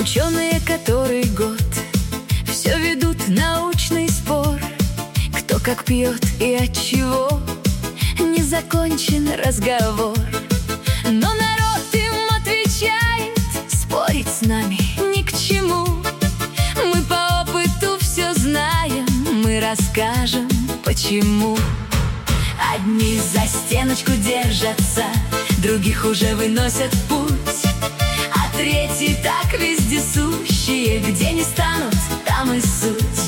Ученые который год все ведут научный спор, кто как пьет и от чего, не закончен разговор. Но народ им отвечает: спорить с нами ни к чему. Мы по опыту все знаем, мы расскажем почему. Одни за стеночку держатся, других уже выносят в путь, а третьи так вездесущие, где не станут, там и суть.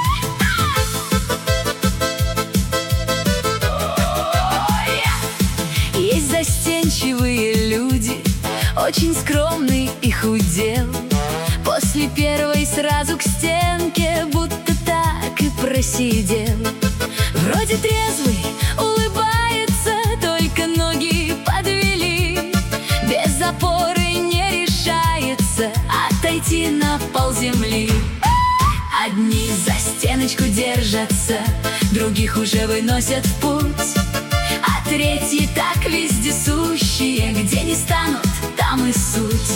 Есть застенчивые люди, очень скромный их удел. После первой сразу к стенке, будто так и просидел. Вроде трезвый, улыбается, только ноги подвели. Без опоры не решается отойти на пол земли. Одни за стеночку держатся, других уже выносят в путь, а третьи так вездесущие, где не станут, там и суть.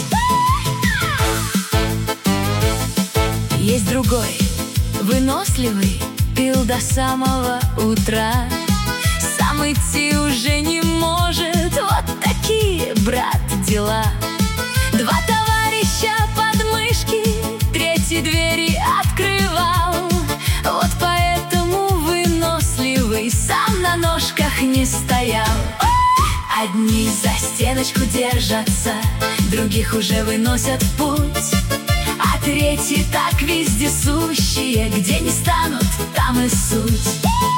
Есть другой, выносливый, пил до самого утра, сам идти уже не может, вот такие, брат, дела. Два товарища под мышки, третий двери открывал, вот поэтому выносливый сам на ножках не стоял. Одни за стеночку держатся, других уже выносят в путь, а третьи так вездесущие, где не станут, там и суть.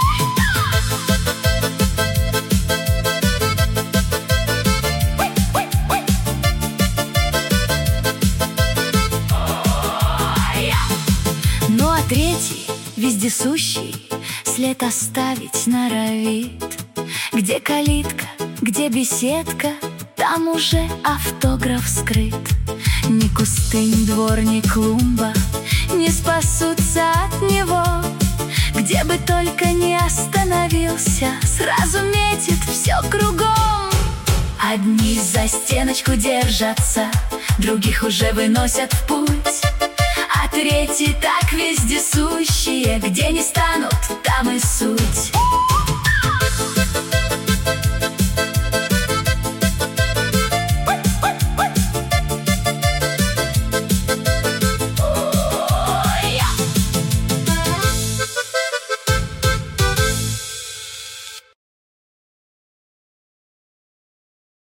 Ну а третий, вездесущий, след оставить норовит. Где калитка, где беседка, там уже автограф скрыт. Ни кусты, ни двор, ни клумба не спасутся от него. Где бы только не остановился, сразу метит все кругом. Одни за стеночку держатся, других уже выносят в путь, а третьи так вездесущие, где не станут, там и суть.